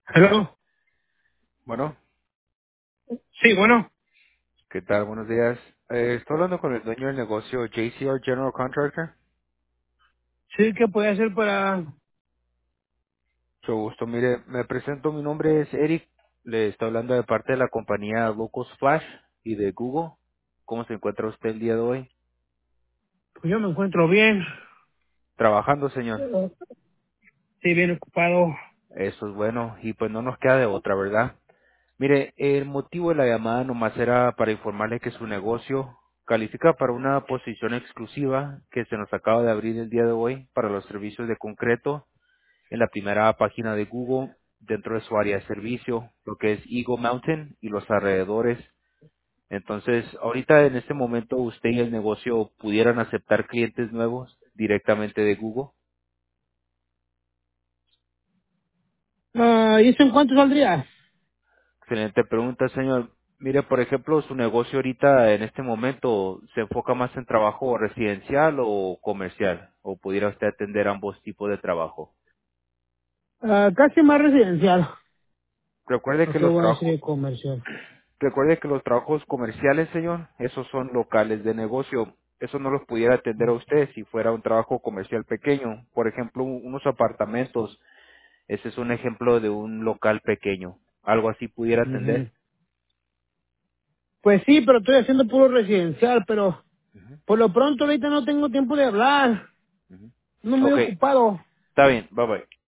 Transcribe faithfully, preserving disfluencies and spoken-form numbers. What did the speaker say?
Hello. Bueno, Sí, bueno. ¿qué tal? Buenos días. Eh, estoy hablando con el dueño del negocio J C R General Contractor. Sí, ¿qué puede hacer para...? Mucho gusto. Mire, me presento, mi nombre es Eric. Le estoy hablando de parte de la compañía Locos Flash y de Google. ¿Cómo se encuentra usted el día de hoy? Pues yo me encuentro bien. Trabajando, señor. Sí, bien ocupado. Eso es bueno. Y pues no nos queda de otra, ¿verdad? Mire, el motivo de la llamada nomás era para informarle que su negocio califica para una posición exclusiva que se nos acaba de abrir el día de hoy para los servicios de concreto en la primera página de Google dentro de su área de servicio, lo que es Eagle Mountain y los alrededores. Entonces, ahorita en este momento usted y el negocio pudieran aceptar clientes nuevos directamente de Google. Ah, ¿y eso en cuánto saldría? Excelente pregunta, señor. Mire, por ejemplo, su negocio ahorita en este momento se enfoca más en trabajo residencial o comercial, o pudiera usted atender ambos tipos de trabajo. Ah, casi más residencial. Recuerde ¿Por que qué los voy a trabajos decir comercial? Recuerde que los trabajos comerciales, señor, esos son locales de negocio. Eso no los pudiera atender a usted si fuera un trabajo comercial pequeño. Por ejemplo, un- unos apartamentos. Ese es un ejemplo de un local pequeño. ¿Algo así pudiera Ujú. atender? Pues sí, pero estoy haciendo puro residencial, pero Ujú, por lo pronto ahorita no tengo tiempo de hablar. ujú. No muy Ok, ocupado. está bien. Bye bye.